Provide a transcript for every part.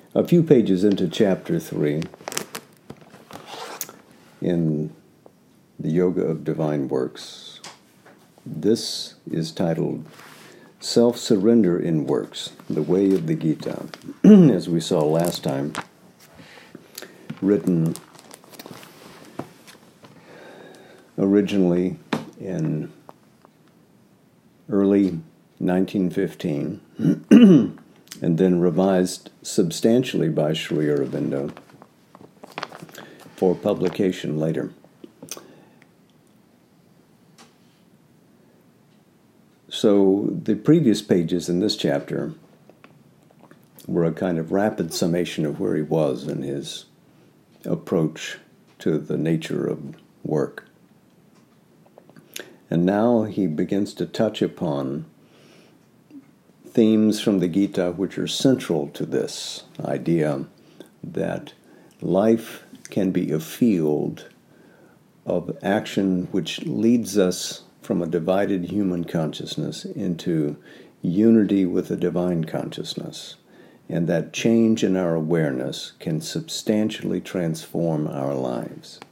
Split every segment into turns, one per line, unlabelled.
a few pages into chapter 3 in the Yoga of Divine Works. This is titled Self-Surrender in Works, the Way of the Gita, as we saw last time, written originally in early 1915, and then revised substantially by Sri Aurobindo for publication later. So the previous pages in this chapter were a kind of rapid summation of where he was in his approach to the nature of work. And now he begins to touch upon themes from the Gita which are central to this idea that life can be a field of action which leads us from a divided human consciousness into unity with a divine consciousness, and that change in our awareness can substantially transform our lives.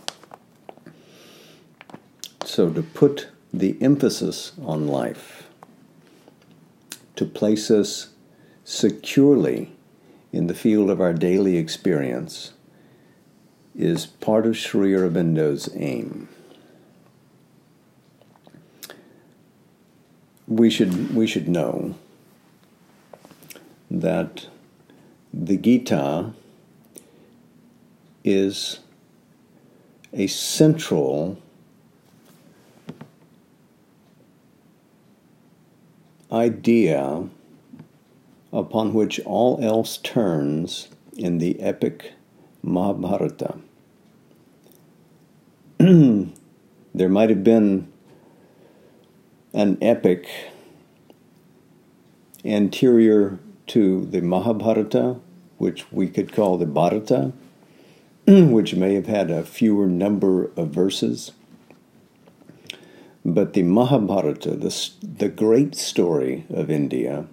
So to put the emphasis on life, to place us securely in the field of our daily experience, is part of Sri Aurobindo's aim. We should know that the Gita is a central idea upon which all else turns in the epic Mahabharata. There might have been an epic anterior to the Mahabharata, which we could call the Bharata, which may have had a fewer number of verses. But the Mahabharata, the great story of India,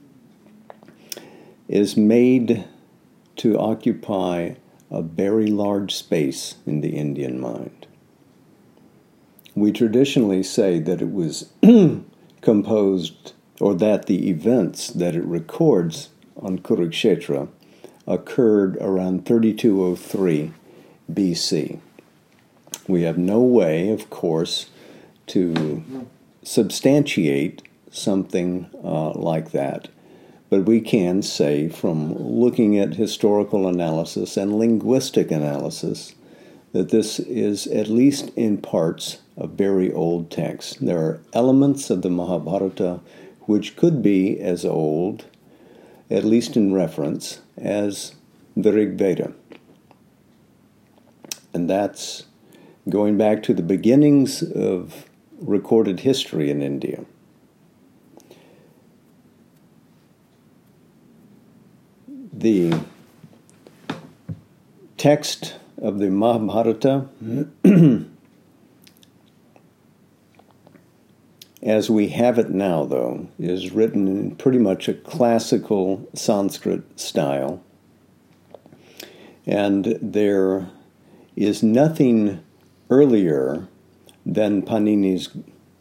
is made to occupy a very large space in the Indian mind. We traditionally say that it was composed, or that the events that it records on Kurukshetra occurred around 3203 BC. We have no way, of course, to substantiate something like that. But we can say, from looking at historical analysis and linguistic analysis, that this is, at least in parts, a very old text. There are elements of the Mahabharata which could be as old, at least in reference, as the Rig Veda. And that's going back to the beginnings of recorded history in India. The text of the Mahabharata, as we have it now, though, is written in pretty much a classical Sanskrit style. And there is nothing earlier than Panini's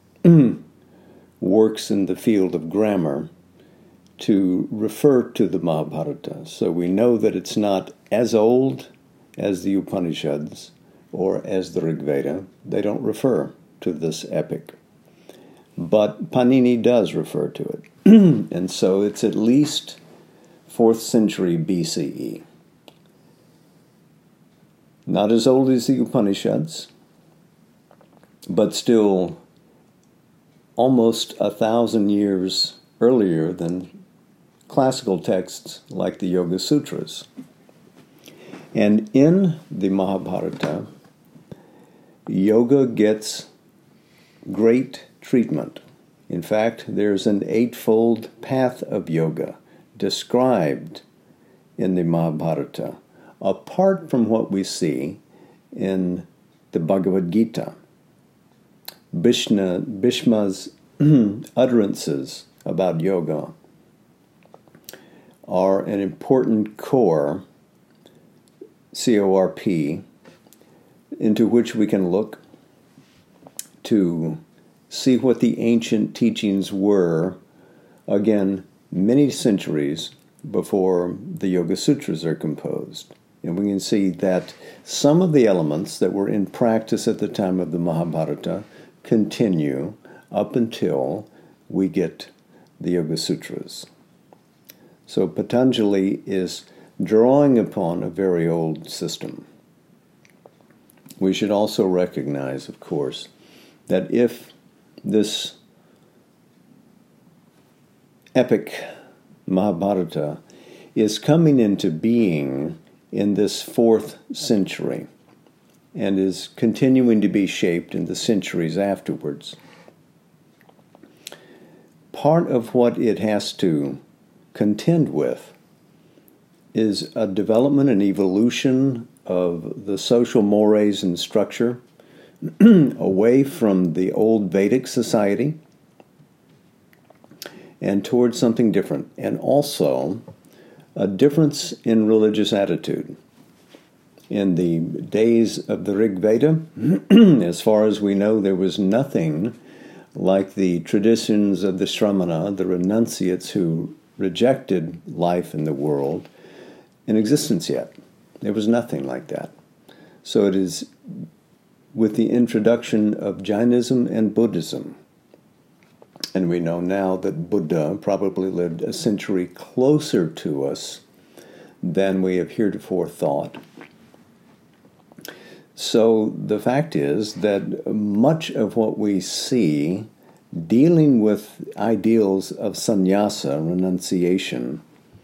works in the field of grammar to refer to the Mahabharata. So we know that it's not as old as the Upanishads or as the Rig Veda. They don't refer to this epic. But Panini does refer to it. And so it's at least 4th century BCE. Not as old as the Upanishads, but still almost 1,000 years earlier than classical texts like the Yoga Sutras. And in the Mahabharata, yoga gets great treatment. In fact, there's an 8-fold path of yoga described in the Mahabharata, apart from what we see in the Bhagavad Gita. Bhishma's utterances about yoga are an important core, C-O-R-P, into which we can look to see what the ancient teachings were, again, many centuries before the Yoga Sutras are composed. And we can see that some of the elements that were in practice at the time of the Mahabharata continue up until we get the Yoga Sutras. So Patanjali is drawing upon a very old system. We should also recognize, of course, that if this epic Mahabharata is coming into being in this 4th century and is continuing to be shaped in the centuries afterwards, part of what it has to contend with is a development and evolution of the social mores and structure away from the old Vedic society and towards something different, and also a difference in religious attitude. In the days of the Rig Veda, as far as we know, there was nothing like the traditions of the Shramana, the renunciates who rejected life in the world, in existence yet. There was nothing like that. So it is with the introduction of Jainism and Buddhism, and we know now that Buddha probably lived a century closer to us than we have heretofore thought. So the fact is that much of what we see dealing with ideals of sannyasa, renunciation,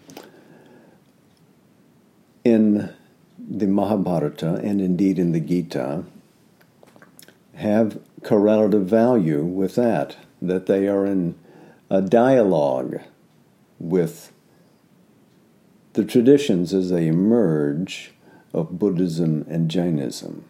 in the Mahabharata and indeed in the Gita have correlative value with that they are in a dialogue with the traditions as they emerge of Buddhism and Jainism.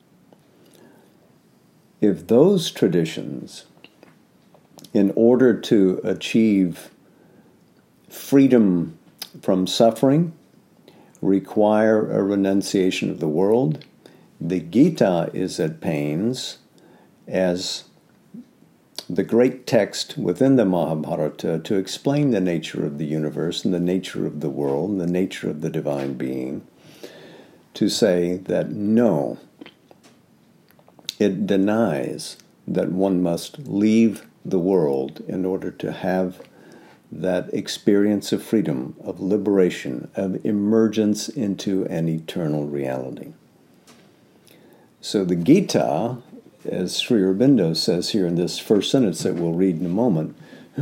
If those traditions, in order to achieve freedom from suffering, require a renunciation of the world, the Gita is at pains, as the great text within the Mahabharata, to explain the nature of the universe and the nature of the world and the nature of the divine being, to say that no, it denies that one must leave the world in order to have that experience of freedom, of liberation, of emergence into an eternal reality. So the Gita, as Sri Aurobindo says here in this first sentence that we'll read in a moment,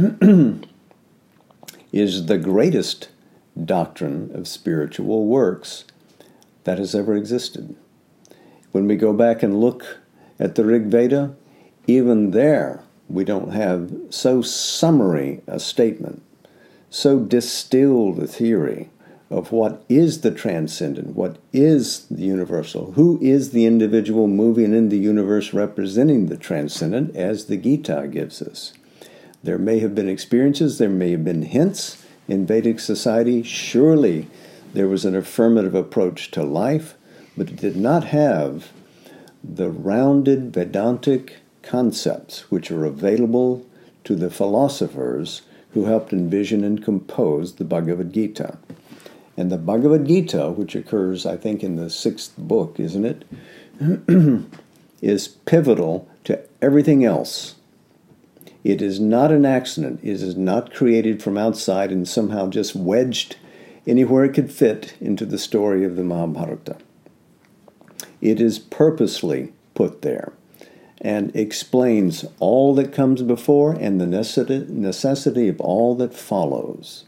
is the greatest doctrine of spiritual works that has ever existed. When we go back and look at the Rig Veda, even there we don't have so summary a statement, so distilled a theory of what is the transcendent, what is the universal, who is the individual moving in the universe representing the transcendent, as the Gita gives us. There may have been experiences, there may have been hints in Vedic society. Surely there was an affirmative approach to life, but it did not have the rounded Vedantic concepts which are available to the philosophers who helped envision and compose the Bhagavad Gita. And the Bhagavad Gita, which occurs, I think, in the 6th book, isn't it, is pivotal to everything else. It is not an accident. It is not created from outside and somehow just wedged anywhere it could fit into the story of the Mahabharata. It is purposely put there and explains all that comes before and the necessity of all that follows.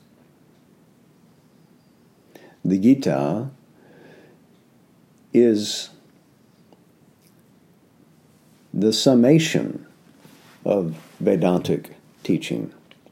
The Gita is the summation of Vedantic teaching,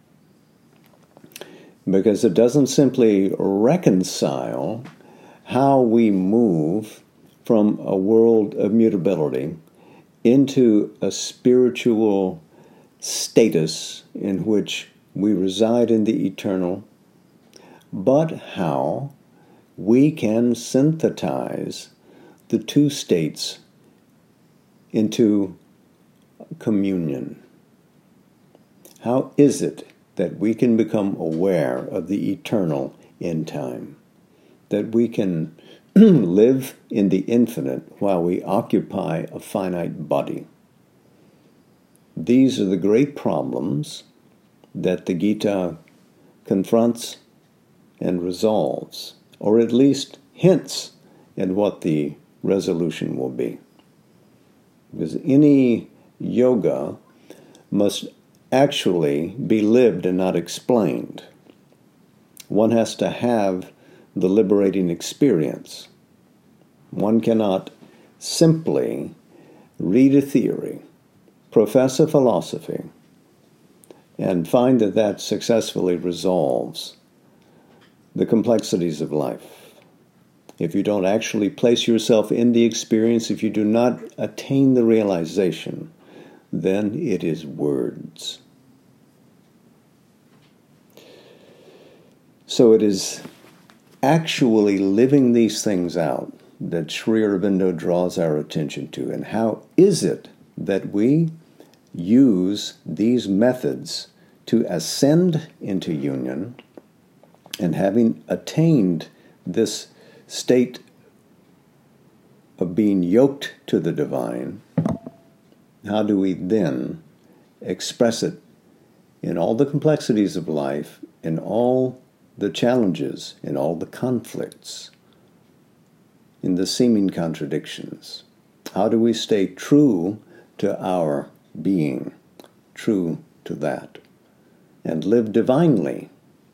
because it doesn't simply reconcile how we move from a world of mutability into a spiritual status in which we reside in the eternal, but how we can synthesize the two states into communion. How is it that we can become aware of the eternal in time? That we can live in the infinite while we occupy a finite body? These are the great problems that the Gita confronts and resolves, or at least hints at what the resolution will be. Because any yoga must actually be lived and not explained. One has to have the liberating experience. One cannot simply read a theory, profess a philosophy, and find that that successfully resolves the complexities of life. If you don't actually place yourself in the experience, if you do not attain the realization, then it is words. So it is actually living these things out that Sri Aurobindo draws our attention to. And how is it that we use these methods to ascend into union, and having attained this state of being yoked to the divine, how do we then express it in all the complexities of life, in all the challenges, in all the conflicts, in the seeming contradictions? How do we stay true to our being, true to that, and live divinely,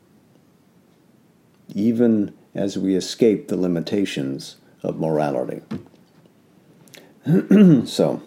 even as we escape the limitations of morality? So,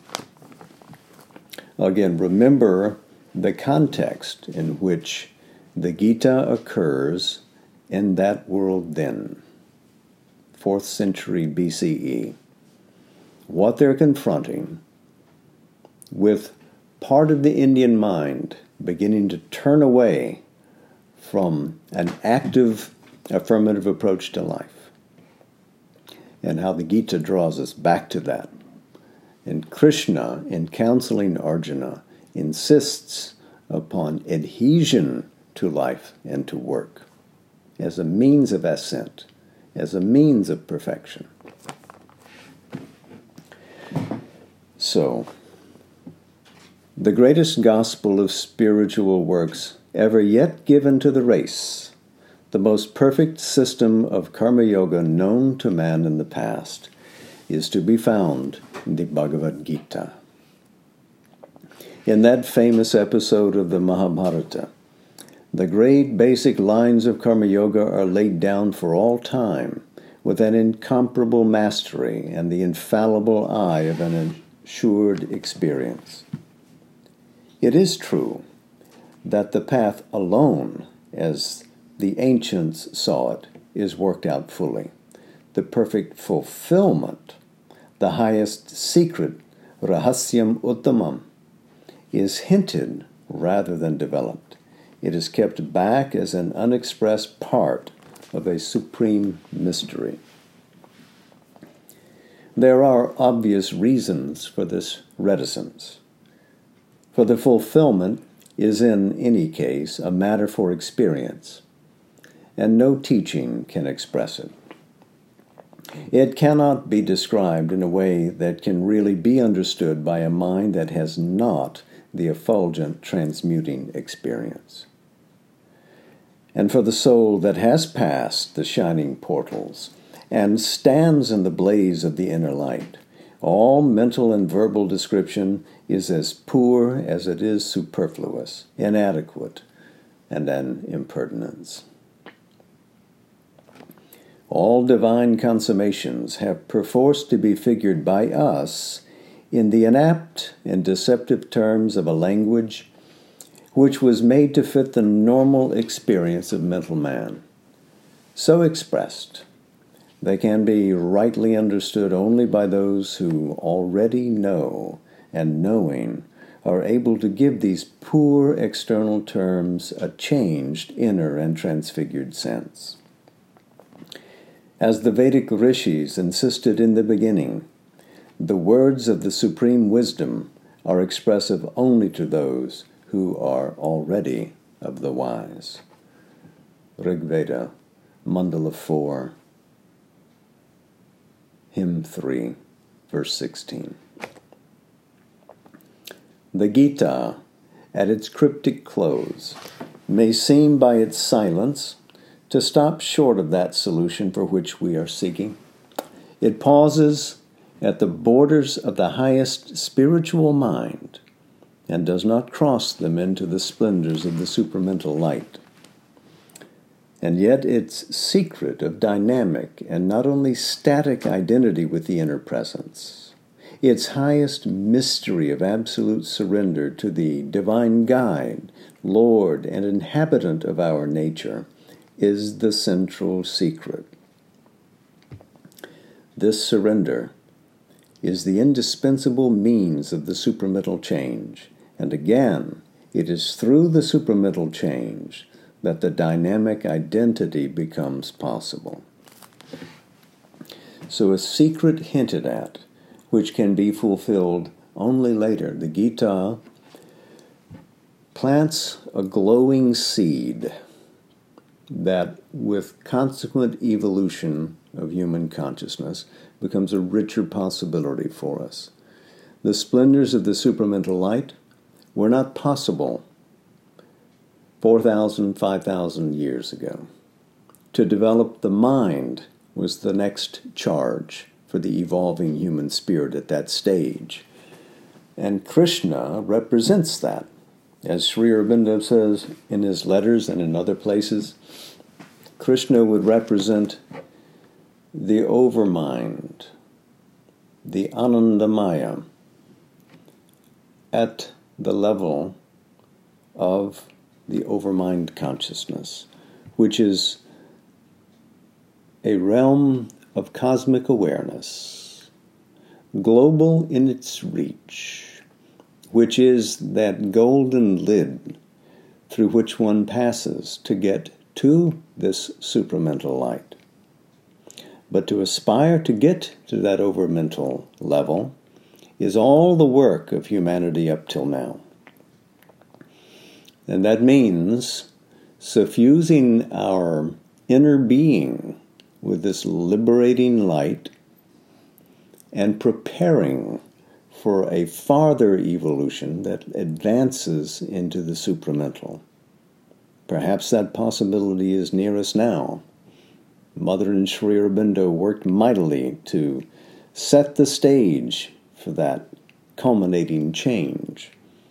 again, remember the context in which the Gita occurs in that world then, 4th century BCE. What they're confronting with part of the Indian mind beginning to turn away from an active, affirmative approach to life, and how the Gita draws us back to that. And Krishna, in counseling Arjuna, insists upon adhesion to life and to work as a means of ascent, as a means of perfection. So, the greatest gospel of spiritual works ever yet given to the race, the most perfect system of karma yoga known to man in the past, is to be found in the Bhagavad Gita. In that famous episode of the Mahabharata, the great basic lines of karma yoga are laid down for all time with an incomparable mastery and the infallible eye of an assured experience. It is true that the path alone, as the ancients saw it, is worked out fully. The perfect fulfillment, the highest secret, rahasyam uttamam, is hinted rather than developed. It is kept back as an unexpressed part of a supreme mystery. There are obvious reasons for this reticence. For the fulfillment is in any case a matter for experience, and no teaching can express it. It cannot be described in a way that can really be understood by a mind that has not the effulgent transmuting experience. And for the soul that has passed the shining portals and stands in the blaze of the inner light, all mental and verbal description is as poor as it is superfluous, inadequate, and an impertinence. All divine consummations have perforce to be figured by us in the inapt and deceptive terms of a language which was made to fit the normal experience of mental man. So expressed, they can be rightly understood only by those who already know, and knowing, are able to give these poor external terms a changed inner and transfigured sense. As the Vedic rishis insisted in the beginning, the words of the supreme wisdom are expressive only to those who are already of the wise. Rig Veda, Mandala 4, Hymn 3, verse 16. The Gita, at its cryptic close, may seem by its silence to stop short of that solution for which we are seeking. It pauses at the borders of the highest spiritual mind and does not cross them into the splendors of the supramental light. And yet its secret of dynamic and not only static identity with the inner presence, its highest mystery of absolute surrender to the divine guide, Lord, and inhabitant of our nature, is the central secret. This surrender is the indispensable means of the supramental change, and again, it is through the supramental change that the dynamic identity becomes possible. So a secret hinted at, which can be fulfilled only later. The Gita plants a glowing seed that, with consequent evolution of human consciousness, becomes a richer possibility for us. The splendors of the supramental light were not possible 4,000, 5,000 years ago. To develop the mind was the next charge for the evolving human spirit at that stage. And Krishna represents that. As Sri Aurobindo says in his letters and in other places, Krishna would represent the overmind, the Anandamaya, at the level of the overmind consciousness, which is a realm of cosmic awareness, global in its reach, which is that golden lid through which one passes to get to this supramental light. But to aspire to get to that overmental level is all the work of humanity up till now. And that means suffusing our inner being with this liberating light and preparing for a farther evolution that advances into the supramental. Perhaps that possibility is near us now. Mother and Sri Aurobindo worked mightily to set the stage for that culminating change.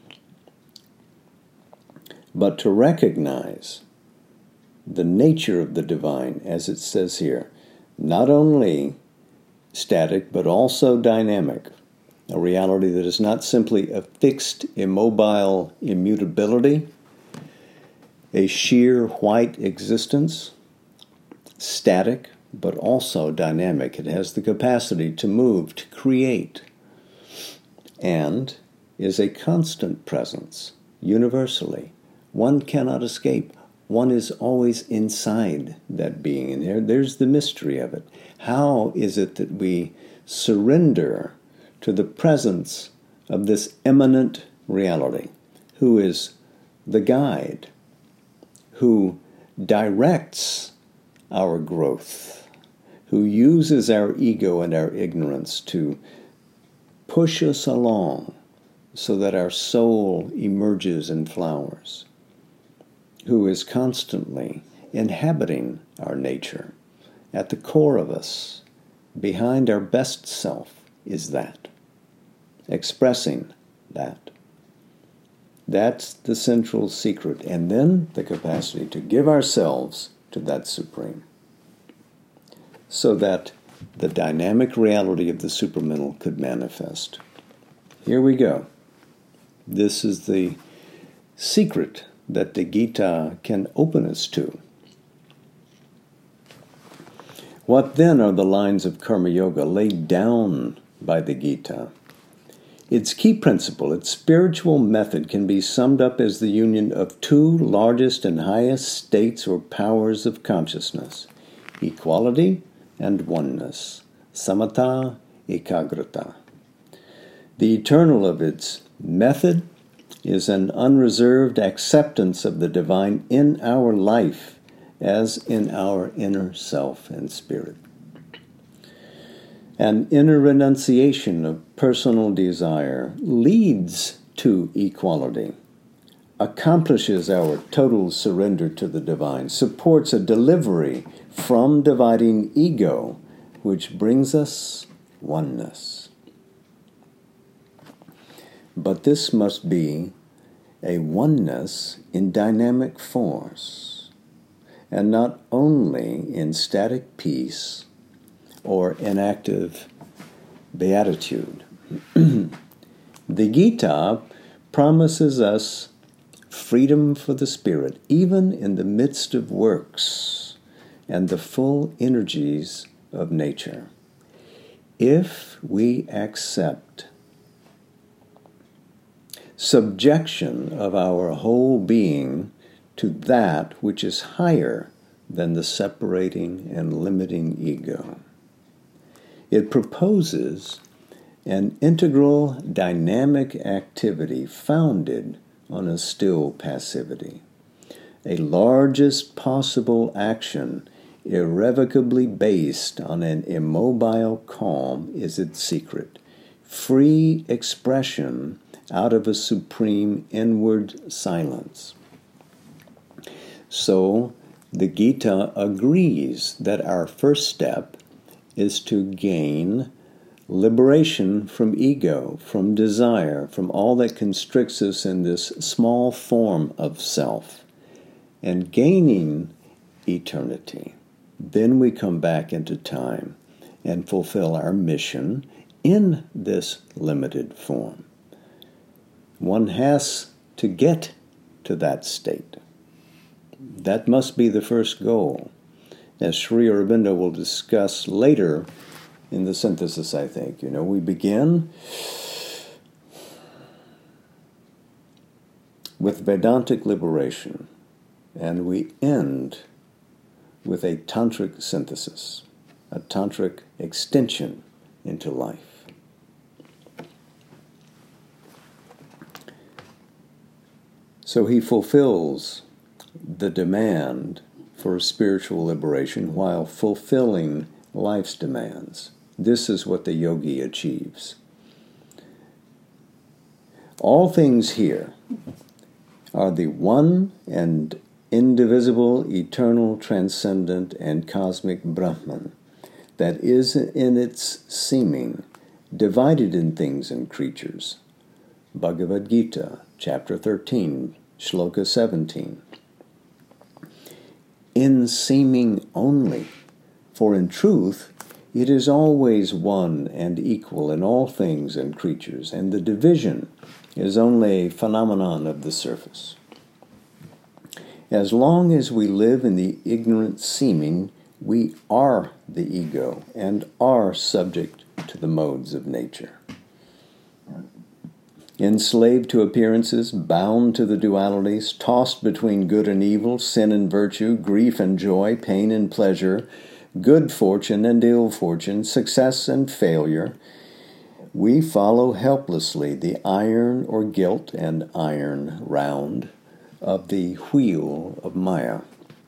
But to recognize the nature of the divine, as it says here, not only static but also dynamic, a reality that is not simply a fixed, immobile immutability, a sheer white existence, static but also dynamic. It has the capacity to move, to create, and is a constant presence universally. One cannot escape. One is always inside that being. And there's the mystery of it. How is it that we surrender to the presence of this immanent reality, who is the guide, who directs our growth, who uses our ego and our ignorance to push us along so that our soul emerges and flowers, who is constantly inhabiting our nature. At the core of us, behind our best self, is that, expressing that. That's the central secret, and then the capacity to give ourselves to that supreme, so that the dynamic reality of the supramental could manifest. Here we go. This is the secret that the Gita can open us to. What then are the lines of Karma Yoga laid down by the Gita? Its key principle, its spiritual method, can be summed up as the union of two largest and highest states or powers of consciousness, equality and oneness, samatha, ekagrata. The eternal of its method is an unreserved acceptance of the divine in our life as in our inner self and spirit. An inner renunciation of personal desire leads to equality, accomplishes our total surrender to the divine, supports a delivery from dividing ego, which brings us oneness. But this must be a oneness in dynamic force, and not only in static peace or inactive beatitude. The Gita promises us freedom for the spirit, even in the midst of works and the full energies of nature, if we accept subjection of our whole being to that which is higher than the separating and limiting ego. It proposes an integral dynamic activity founded on a still passivity. A largest possible action irrevocably based on an immobile calm is its secret. Free expression out of a supreme inward silence. So, the Gita agrees that our first step is to gain liberation from ego, from desire, from all that constricts us in this small form of self, and gaining eternity. Then we come back into time and fulfill our mission in this limited form. One has to get to that state. That must be the first goal, as Sri Aurobindo will discuss later in the synthesis, I think. We begin with Vedantic liberation, and we end with a tantric synthesis, a tantric extension into life. So he fulfills the demand for spiritual liberation while fulfilling life's demands. This is what the yogi achieves. All things here are the one and indivisible, eternal, transcendent, and cosmic Brahman that is in its seeming divided in things and creatures. Bhagavad Gita, chapter 13, shloka 17. In seeming only, for in truth it is always one and equal in all things and creatures, and the division is only a phenomenon of the surface. As long as we live in the ignorant seeming, we are the ego and are subject to the modes of nature. Enslaved to appearances, bound to the dualities, tossed between good and evil, sin and virtue, grief and joy, pain and pleasure, good fortune and ill fortune, success and failure, we follow helplessly the iron or gilt and iron round of the wheel of Maya.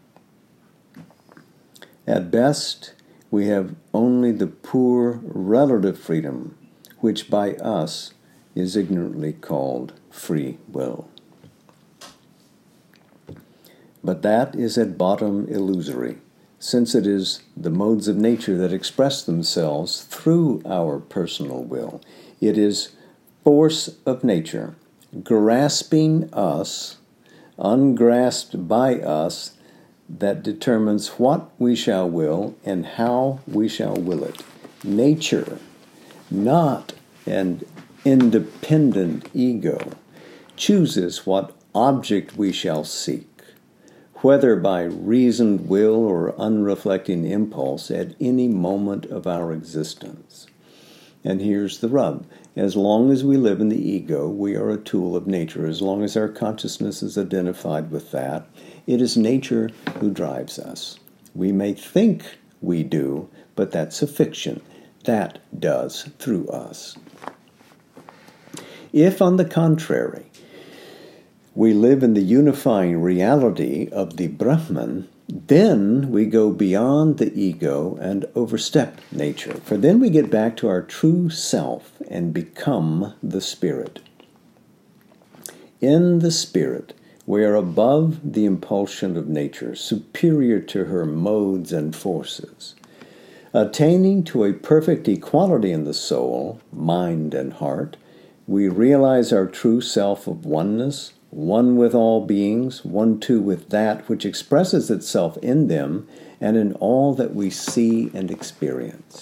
At best, we have only the poor relative freedom, which by us is ignorantly called free will. But that is at bottom illusory, since it is the modes of nature that express themselves through our personal will. It is force of nature, grasping us, ungrasped by us, that determines what we shall will and how we shall will it. Nature, not an independent ego, chooses what object we shall seek, whether by reasoned will or unreflecting impulse at any moment of our existence. And here's the rub. As long as we live in the ego, we are a tool of nature. As long as our consciousness is identified with that, it is nature who drives us. We may think we do, but that's a fiction. That does through us. If, on the contrary, we live in the unifying reality of the Brahman, then we go beyond the ego and overstep nature. For then we get back to our true self and become the Spirit. In the Spirit, we are above the impulsion of nature, superior to her modes and forces. Attaining to a perfect equality in the soul, mind, and heart, we realize our true self of oneness, one with all beings, one too with that which expresses itself in them and in all that we see and experience.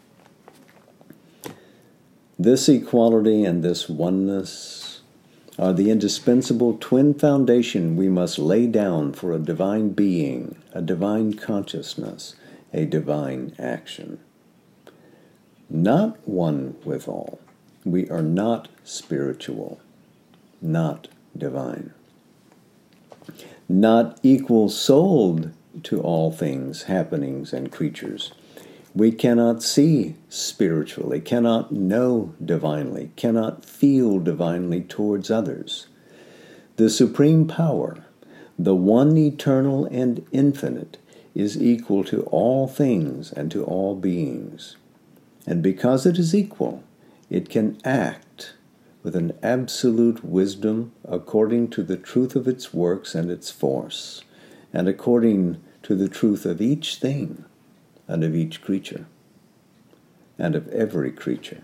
This equality and this oneness are the indispensable twin foundation we must lay down for a divine being, a divine consciousness, a divine action. Not one with all. We are not spiritual, not divine. Not equal-souled to all things, happenings, and creatures. We cannot see spiritually, cannot know divinely, cannot feel divinely towards others. The supreme power, the one eternal and infinite, is equal to all things and to all beings. And because it is equal, it can act with an absolute wisdom according to the truth of its works and its force, and according to the truth of each thing and of each creature, and of every creature.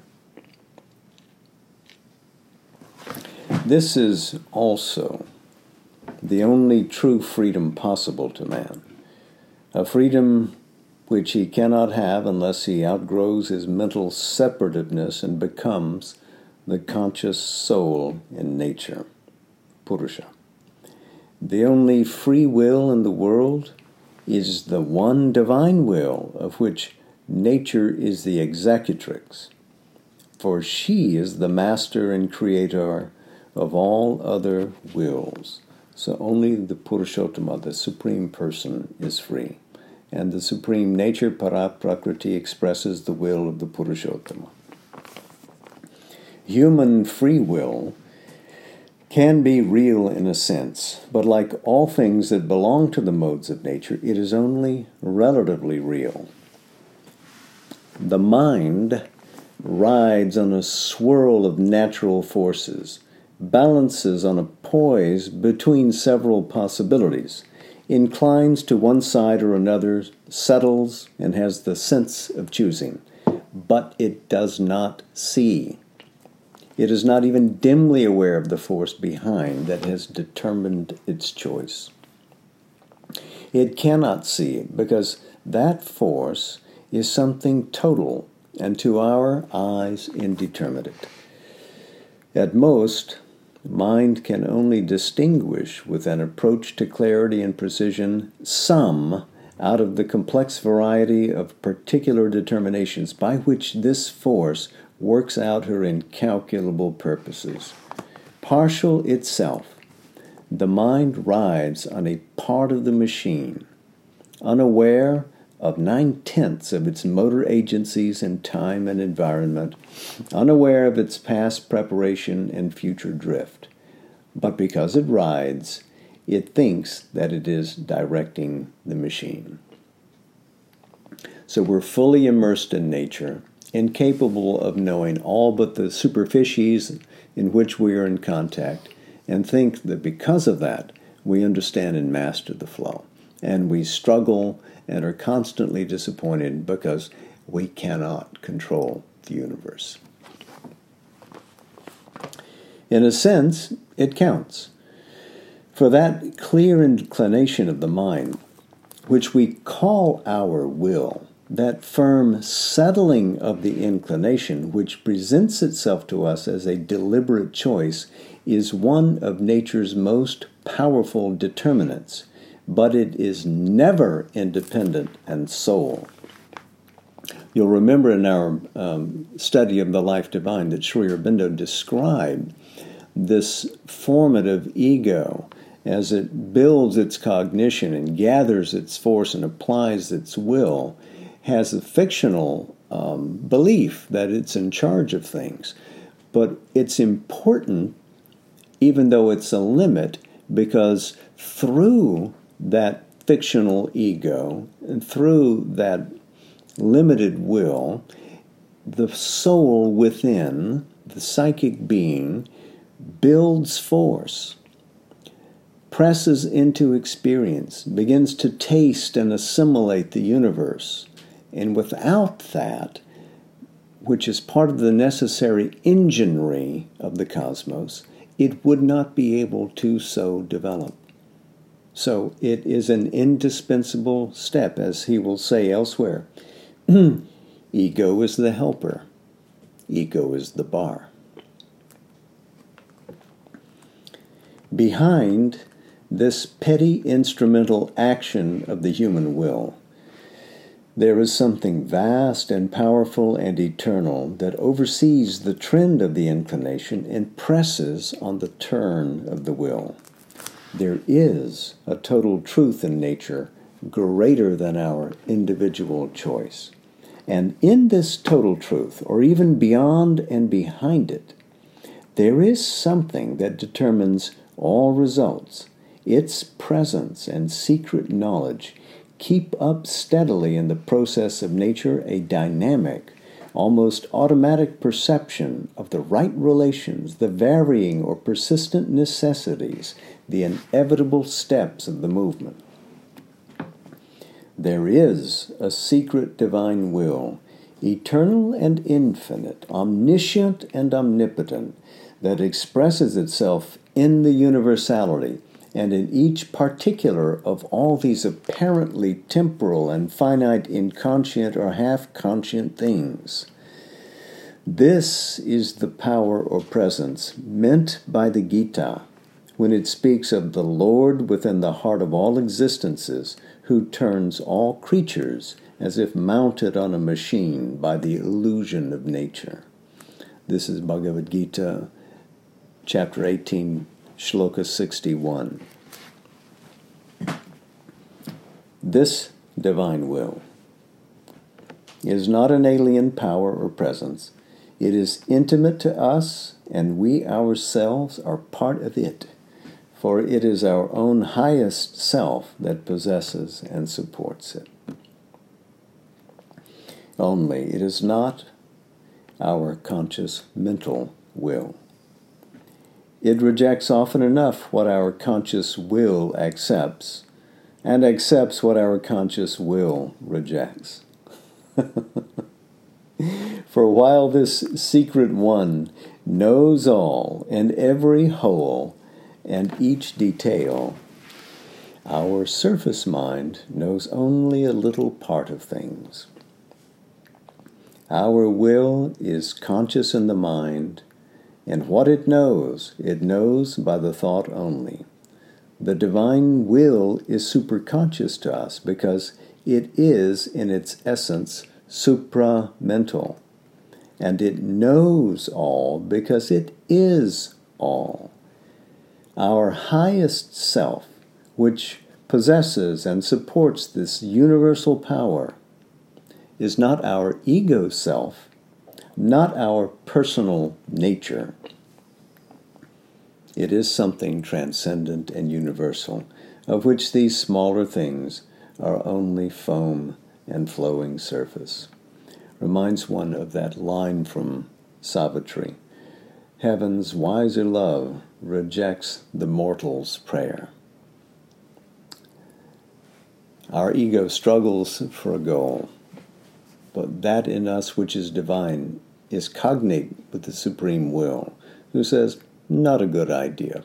This is also the only true freedom possible to man, a freedom which he cannot have unless he outgrows his mental separativeness and becomes the conscious soul in nature, Purusha. The only free will in the world is the one divine will of which nature is the executrix, for she is the master and creator of all other wills. So only the Purushottama, the Supreme Person, is free. And the Supreme Nature, Paraprakriti, expresses the will of the Purushottama. Human free will can be real in a sense, but like all things that belong to the modes of nature, it is only relatively real. The mind rides on a swirl of natural forces, balances on a poise between several possibilities, inclines to one side or another, settles, and has the sense of choosing. But it does not see. It is not even dimly aware of the force behind that has determined its choice. It cannot see it because that force is something total and to our eyes indeterminate. At most, mind can only distinguish with an approach to clarity and precision some out of the complex variety of particular determinations by which this force works out her incalculable purposes. Partial itself, the mind rides on a part of the machine, unaware of 9/10 of its motor agencies in time and environment, unaware of its past preparation and future drift. But because it rides, it thinks that it is directing the machine. So we're fully immersed in nature, incapable of knowing all but the superficies in which we are in contact, and think that because of that, we understand and master the flow. And we struggle and are constantly disappointed because we cannot control the universe. In a sense, it counts. For that clear inclination of the mind, which we call our will, that firm settling of the inclination which presents itself to us as a deliberate choice, is one of nature's most powerful determinants, but it is never independent and sole. You'll remember in our study of the Life Divine that Sri Aurobindo described this formative ego as it builds its cognition and gathers its force and applies its will, has a fictional belief that it's in charge of things. But it's important, even though it's a limit, because through that fictional ego and through that limited will, the soul within, the psychic being, builds force, presses into experience, begins to taste and assimilate the universe. And without that, which is part of the necessary enginery of the cosmos, it would not be able to so develop. So it is an indispensable step, as he will say elsewhere. Ego is the helper. Ego is the bar. Behind this petty instrumental action of the human will, there is something vast and powerful and eternal that oversees the trend of the inclination and presses on the turn of the will. There is a total truth in nature greater than our individual choice. And in this total truth, or even beyond and behind it, there is something that determines all results. Its presence and secret knowledge keep up steadily in the process of nature a dynamic, almost automatic perception of the right relations, the varying or persistent necessities, the inevitable steps of the movement. There is a secret divine will, eternal and infinite, omniscient and omnipotent, that expresses itself in the universality and in each particular of all these apparently temporal and finite inconscient or half-conscient things. This is the power or presence meant by the Gita when it speaks of the Lord within the heart of all existences, who turns all creatures as if mounted on a machine by the illusion of nature. This is Bhagavad Gita, chapter 18, Shloka 61. This divine will is not an alien power or presence. It is intimate to us, and we ourselves are part of it, for it is our own highest self that possesses and supports it. Only it is not our conscious mental will. It rejects often enough what our conscious will accepts, and accepts what our conscious will rejects. For while this secret one knows all and every whole and each detail, our surface mind knows only a little part of things. Our will is conscious in the mind, and what it knows by the thought only. The divine will is superconscious to us because it is, in its essence, supramental. And it knows all because it is all. Our highest self, which possesses and supports this universal power, is not our ego self, not our personal nature. It is something transcendent and universal, of which these smaller things are only foam and flowing surface. Reminds one of that line from Savitri: heaven's wiser love rejects the mortal's prayer. Our ego struggles for a goal, but that in us which is divine is cognate with the Supreme Will, who says, not a good idea.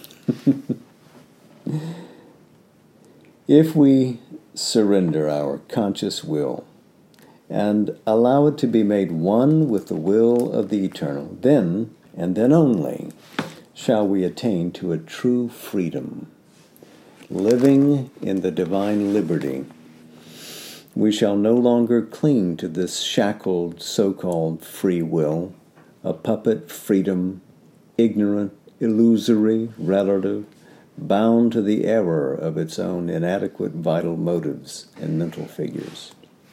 If we surrender our conscious will and allow it to be made one with the will of the eternal, then, and then only, shall we attain to a true freedom, living in the divine liberty We shall no longer cling to this shackled so-called free will, a puppet freedom, ignorant, illusory, relative, bound to the error of its own inadequate vital motives and mental figures.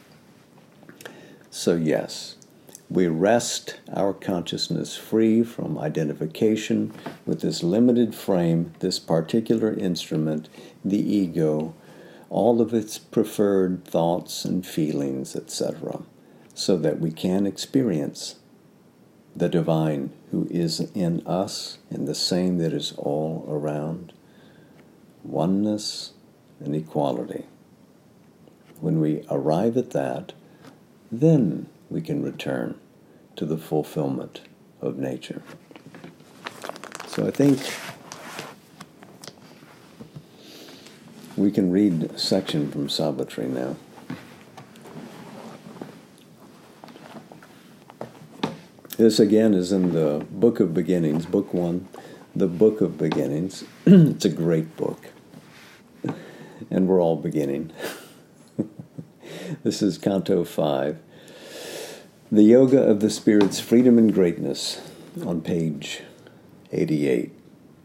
So yes, we wrest our consciousness free from identification with this limited frame, this particular instrument, the ego, all of its preferred thoughts and feelings, etc., so that we can experience the divine who is in us and the same that is all around, oneness and equality. When we arrive at that, then we can return to the fulfillment of nature. So I think we can read a section from Savitri now. This again is in the Book of Beginnings, Book 1, the Book of Beginnings. It's a great book. And we're all beginning. This is Canto 5. The Yoga of the Spirit's Freedom and Greatness, on page 88.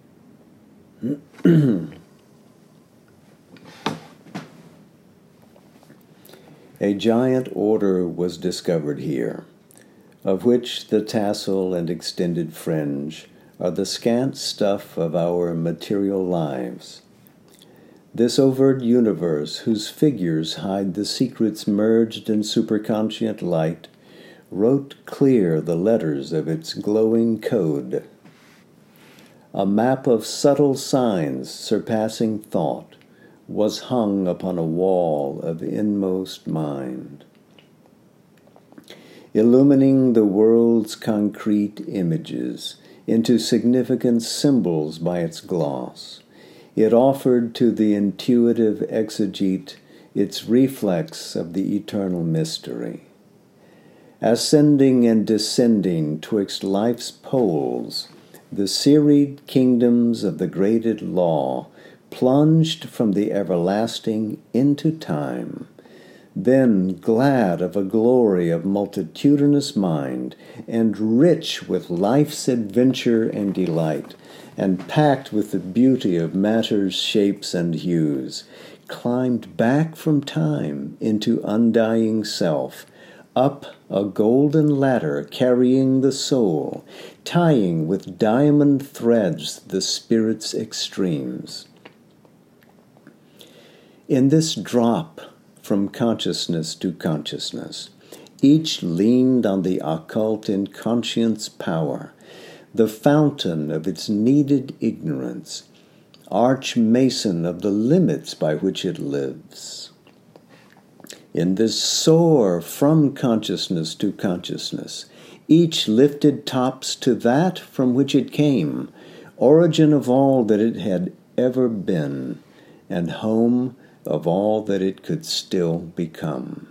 A giant order was discovered here, of which the tassel and extended fringe are the scant stuff of our material lives. This overt universe, whose figures hide the secrets merged in superconscient light, wrote clear the letters of its glowing code. A map of subtle signs surpassing thought was hung upon a wall of inmost mind, illumining the world's concrete images into significant symbols by its gloss. It offered to the intuitive exegete its reflex of the eternal mystery. Ascending and descending twixt life's poles, the serried kingdoms of the graded law plunged from the everlasting into time, then glad of a glory of multitudinous mind, and rich with life's adventure and delight, and packed with the beauty of matter's shapes and hues, climbed back from time into undying self, up a golden ladder carrying the soul, tying with diamond threads the spirit's extremes. In this drop from consciousness to consciousness, each leaned on the occult in conscience power, the fountain of its needed ignorance, arch-mason of the limits by which it lives. In this soar from consciousness to consciousness, each lifted tops to that from which it came, origin of all that it had ever been, and home of all that it could still become.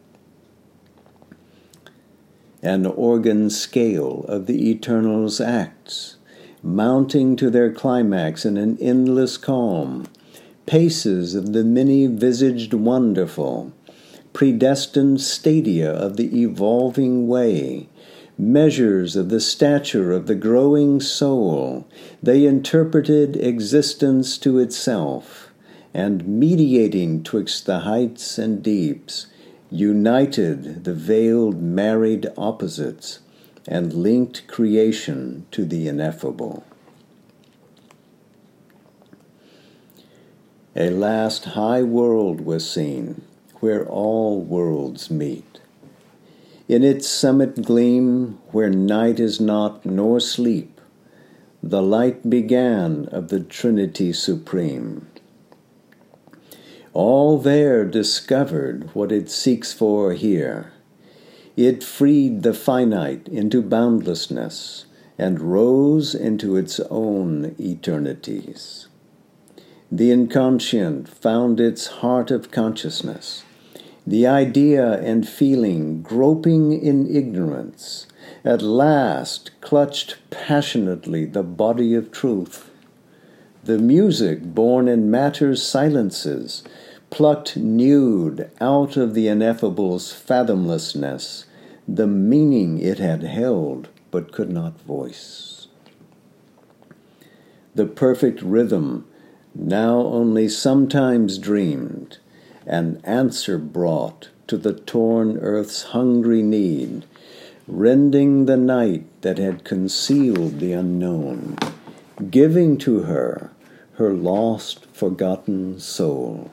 An organ scale of the Eternal's acts, mounting to their climax in an endless calm, paces of the many-visaged wonderful, predestined stadia of the evolving way, measures of the stature of the growing soul, they interpreted existence to itself, and mediating twixt the heights and deeps, united the veiled married opposites, and linked creation to the ineffable. A last high world was seen, where all worlds meet. In its summit gleam, where night is not nor sleep, the light began of the Trinity Supreme. All there discovered what it seeks for here. It freed the finite into boundlessness and rose into its own eternities. The inconscient found its heart of consciousness, the idea and feeling groping in ignorance, at last clutched passionately the body of truth. The music born in matter's silences plucked nude out of the ineffable's fathomlessness the meaning it had held but could not voice. The perfect rhythm, now only sometimes dreamed, an answer brought to the torn earth's hungry need, rending the night that had concealed the unknown, giving to her her lost, forgotten soul.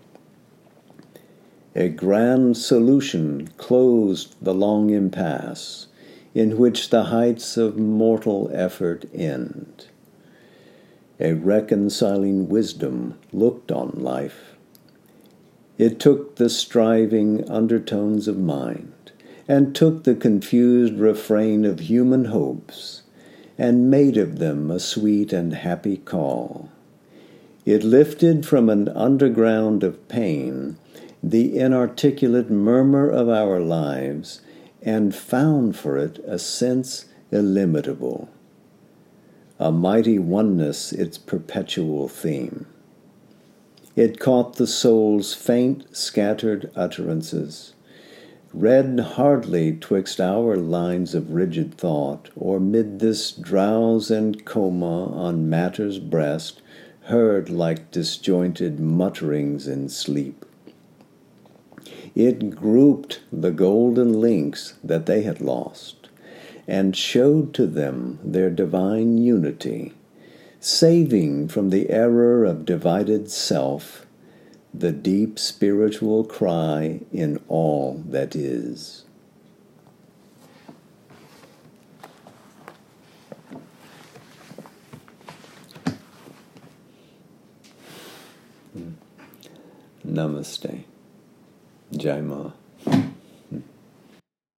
A grand solution closed the long impasse in which the heights of mortal effort end. A reconciling wisdom looked on life. It took the striving undertones of mind, and took the confused refrain of human hopes, and made of them a sweet and happy call. It lifted from an underground of pain the inarticulate murmur of our lives, and found for it a sense illimitable, a mighty oneness its perpetual theme. It caught the soul's faint, scattered utterances, read hardly twixt our lines of rigid thought, or mid this drowse and coma on matter's breast, heard like disjointed mutterings in sleep. It grouped the golden links that they had lost, and showed to them their divine unity, saving from the error of divided self the deep spiritual cry in all that is. Namaste. Jai Ma.